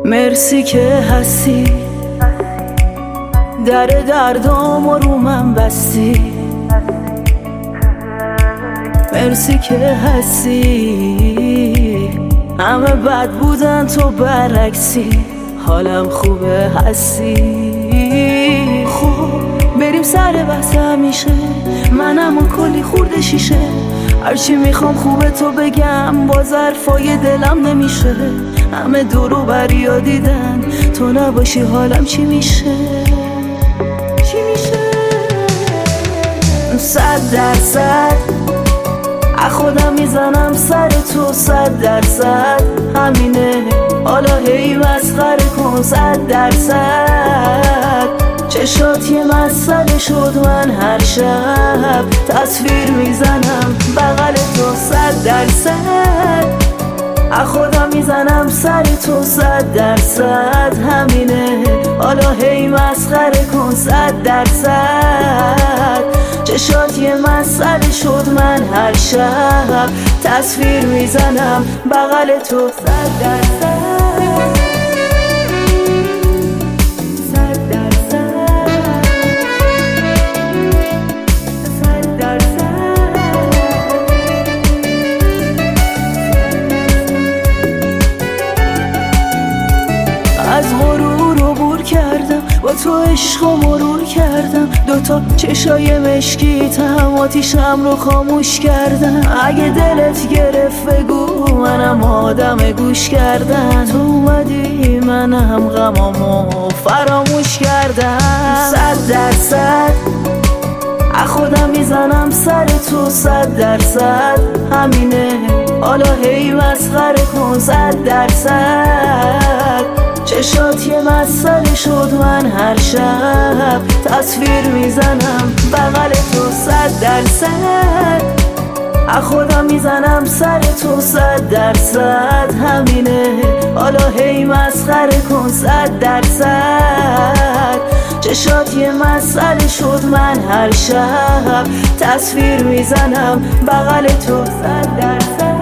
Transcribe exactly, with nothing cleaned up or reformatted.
مرسی که هستی، در دردام رو من بستی. مرسی که هستی، همه بد بودن تو برعکسی. حالم خوبه هستی. خب بریم سر بحث همیشه، منم و کلی خورده شیشه. هرچی میخوام خوبه تو بگم، باز حرفای دلم نمیشه. همه دورو بریا دیدن، تو نباشی حالم چی میشه؟ چی میشه؟ صد درصد خودم میزنم سر تو، صد درصد همینه. حالا هی مسخره کن، صد درصد چشات یه مسئله شد. من هر شب تصویر میزنم بغل تو، صد درصد خودم میزنم سر تو، صد درصد همینه. حالا هی مسخره کن، صد درصد چشات یه مسئله شد. من هر شب تصویر میزنم بغل تو، صد درصد. از غرور عبور کردم، با تو عشق و مرور کردم. دوتا چشای مشکیتم، آتیشم رو خاموش کردم. اگه دلت گرفت بگو، منم آدم گوش کردن. تو اومدی منم غمامو فراموش کردم. صد درصد خودم میزنم سر تو، صد درصد همینه. حالا هی مسخره کن، صد درصد چشات یه مسئله شد. من هر شب تصویر میزنم بغل تو، صد درصد خودم میزنم سر تو، صد درصد همینه. حالا هی مسخره کن، صد درصد چشات یه مسئله شد. من هر شب تصویر میزنم بغل تو، صد درصد.